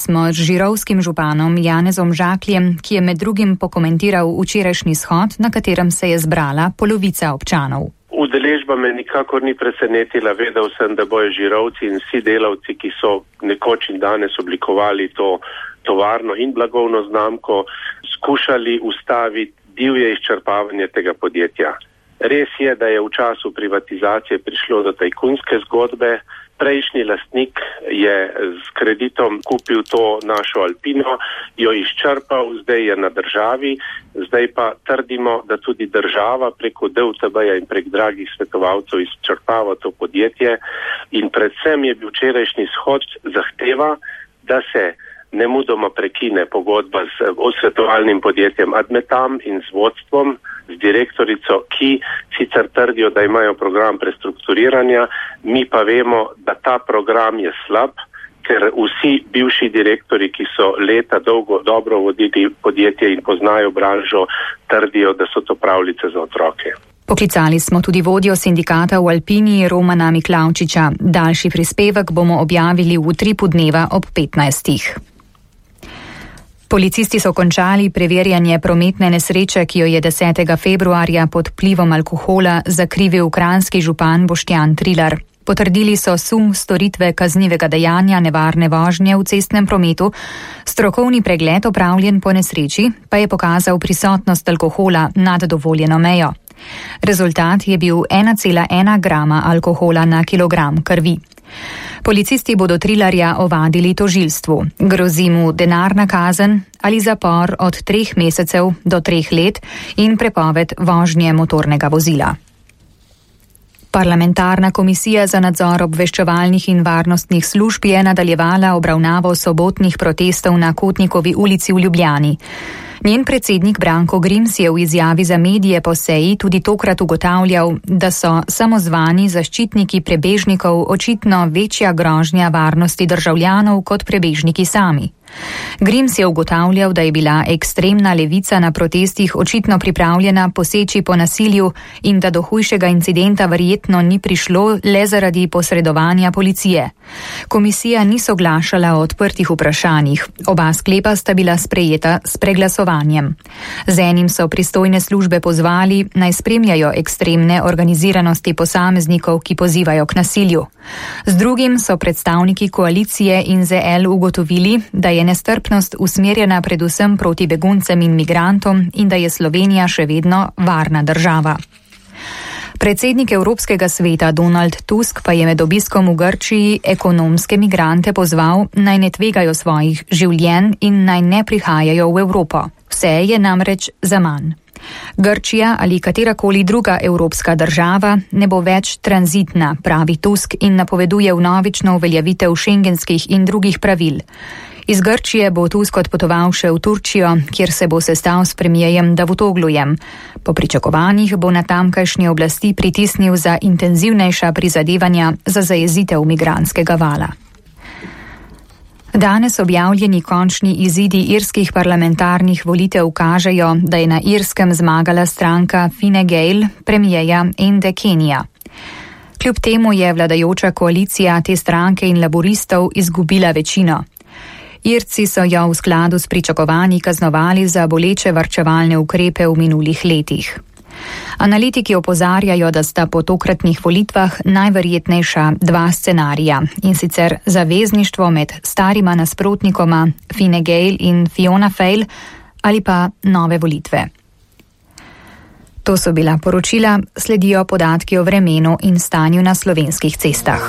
Smo z žirovskim županom Janezom Žakljem, ki je med drugim pokomentiral včerajšnji shod, na katerem se je zbrala polovica občanov. Udeležba me nikakor ni presenetila. Vedel sem, da bojo žirovci in vsi delavci, ki so nekoč in danes oblikovali to tovarno in blagovno znamko, skušali ustaviti divje izčrpavanje tega podjetja. Res je, da je v času privatizacije prišlo do tajkunske zgodbe. Prejšnji lastnik je s kreditom kupil to našo Alpino, jo izčrpal, zdaj je na državi, zdaj pa trdimo, da tudi država preko DUTB-ja in prek dragih svetovalcev izčrpava to podjetje in predvsem je bil včerajšnji shod zahteva, da se nemudoma prekine pogodba s svetovalnim podjetjem Admetam in z vodstvom, z direktorico, ki sicer trdijo, da imajo program prestrukturiranja, mi pa vemo, da ta program je slab, ker vsi bivši direktori, ki so leta dobro vodili podjetje in poznajo branžo, trdijo, da so to pravljice za otroke. Poklicali smo tudi vodjo sindikata v Alpini Romana Miklavčiča. Daljši prispevek bomo objavili v utripu dneva ob 15. Policisti so končali preverjanje prometne nesreče, ki jo je 10. februarja pod vplivom alkohola zakrivil kranjski župan Boštjan Trilar. Potrdili so sum storitve kaznivega dejanja nevarne vožnje v cestnem prometu. Strokovni pregled opravljen po nesreči pa je pokazal prisotnost alkohola nad dovoljeno mejo. Rezultat je bil 1,1 grama alkohola na kilogram krvi. Policisti bodo Trilarja ovadili tožilstvu. Grozi mu denarna kazen ali zapor od 3 mesecev do 3 let in prepoved vožnje motornega vozila. Parlamentarna komisija za nadzor obveščevalnih in varnostnih služb je nadaljevala obravnavo sobotnih protestov na Kotnikovi ulici v Ljubljani. Njen predsednik Branko Grims je v izjavi za medije po seji tudi tokrat ugotavljal, da so samozvani zaščitniki prebežnikov očitno večja grožnja varnosti državljanov kot prebežniki sami. Grims je ugotavljal, da je bila ekstremna levica na protestih očitno pripravljena poseči po nasilju in da do hujšega incidenta verjetno ni prišlo le zaradi posredovanja policije. Komisija ni soglašala o odprtih vprašanjih. Oba sklepa sta bila sprejeta s preglasovanjem. Z enim so pristojne službe pozvali, naj spremljajo ekstremne organiziranosti posameznikov, ki pozivajo k nasilju. Z drugim so predstavniki koalicije in ZL ugotovili, da je nestrpnost usmerjena predvsem proti beguncem in migrantom in da je Slovenija še vedno varna država. Predsednik Evropskega sveta Donald Tusk pa je med obiskom v Grčiji ekonomske migrante pozval, naj ne tvegajo svojih življenj in naj ne prihajajo v Evropo. Vse je namreč zaman. Grčija ali katerakoli druga evropska država ne bo več tranzitna, pravi Tusk in napoveduje vnovično uveljavitev šengenskih in drugih pravil. Iz Grčije bo Tusk odpotoval še v Turčijo, kjer se bo sestal s premierjem Davutoglujem. Po pričakovanjih bo na tamkajšnje oblasti pritisnil za intenzivnejša prizadevanja za zajezitev migrantskega vala. Danes objavljeni končni izidi irskih parlamentarnih volitev kažejo, da je na Irskem zmagala stranka Fine Gael, premierja Ende Kenija. Kljub temu je vladajoča koalicija te stranke in laboristov izgubila večino. Irci so jo v skladu s pričakovanji kaznovali za boleče varčevalne ukrepe v minulih letih. Analitiki opozarjajo, da sta po tokratnih volitvah najverjetnejša 2 scenarija, in sicer zavezništvo med starima nasprotnikoma Fine Gael in Fiona Fáil ali pa nove volitve. To so bila poročila, sledijo podatki o vremenu in stanju na slovenskih cestah.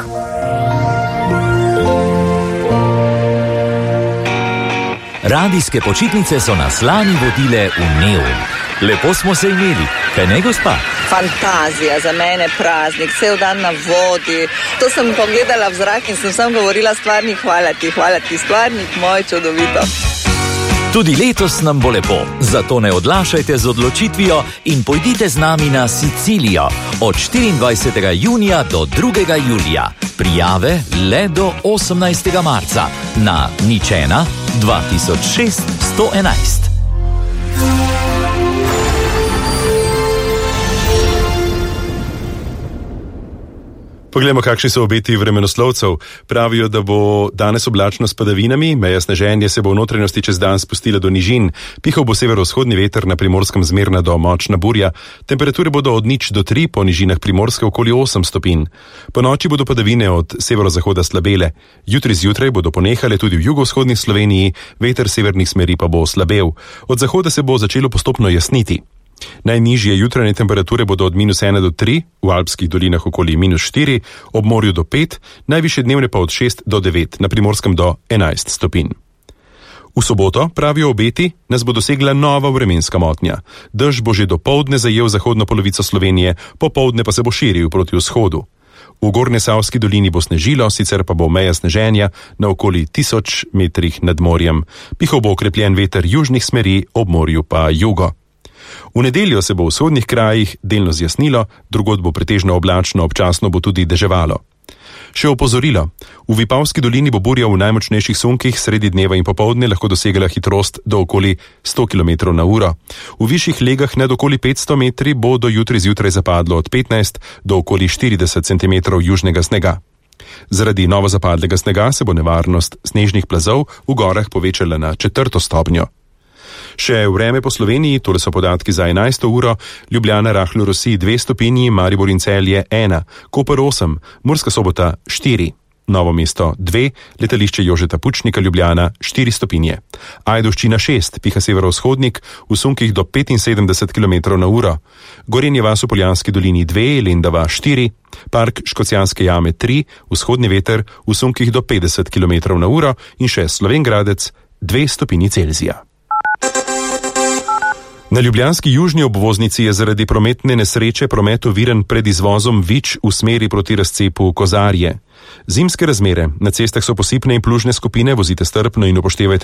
Radijske počitnice so nas lani vodile v neon. Lepo smo se imeli, kaj ne, gospa? Fantazija, za mene praznik, cel dan na vodi. To sem pogledala v zrak in sem sam govorila stvarnik, hvala ti, stvarnik moj, čudovito. Tudi letos nam bo lepo, zato ne odlašajte z odločitvijo in pojdite z nami na Sicilijo od 24. junija do 2. julija. Prijave le do 18. marca na 01 2006 111. Poglejmo, kakšni so obeti vremenoslovcev. Pravijo, da bo danes oblačno s padavinami, meja sneženja se bo v notranjosti čez dan spustila do nižin, pihal bo severovzhodni veter, na Primorskem zmerna do močna burja, temperature bodo od 0 do 3, po nižinah Primorske okoli 8 stopinj. Po noči bodo padavine od severozahoda slabele. Jutri zjutraj bodo ponehale tudi v jugovzhodni Sloveniji, veter severnih smeri pa bo slabel. Od zahoda se bo začelo postopno jasniti. Najnižje jutranje temperature bodo od -1 do 3, v alpskih dolinah okoli -4, ob morju do 5, najvišje dnevne pa od 6 do 9, na Primorskem do 11 stopinj. V soboto, pravijo obeti, nas bo dosegla nova vremenska motnja. Dež bo že dopoldne zajel zahodno polovico Slovenije, popoldne pa se bo širil proti vzhodu. V Gornjesavski dolini bo snežilo, sicer pa bo meja sneženja na okoli 1000 metrih nad morjem. Pihal bo okrepljen veter južnih smeri, ob morju pa jugo. V nedeljo se bo v vzhodnih krajih delno zjasnilo, drugod bo pretežno oblačno, občasno bo tudi deževalo. Še opozorilo, v Vipavski dolini bo burja v najmočnejših sunkih sredi dneva in popoldne lahko dosegala hitrost do okoli 100 km/h. V višjih legah nad okoli 500 metri bo do jutri zjutraj zapadlo od 15 do okoli 40 cm južnega snega. Zaradi novo zapadlega snega se bo nevarnost snežnih plazov v gorah povečala na 4. stopnjo. Še vreme po Sloveniji, tole so podatki za 11. uro, Ljubljana rahlo rosi 2 stopinji, Maribor in Celje 1, Koper 8, Murska Sobota 4, Novo mesto 2, letališče Jožeta Pučnika Ljubljana 4 stopinje, Ajdovščina 6, piha severovzhodnik, v sunkih do 75 km/h, Gorenje vas v Poljanski dolini 2, Lendava 4, Park Škocjanske jame 3, vzhodni veter v sunkih do 50 km/h in še Slovenj Gradec 2 stopinji Celzija. Na ljubljanski južni obvoznici je zaradi prometne nesreče promet oviran pred izvozom Vič v smeri proti razcepu Kozarje. Zimske razmere, na cestah so posipne in plužne skupine, vozite strpno in upoštevajte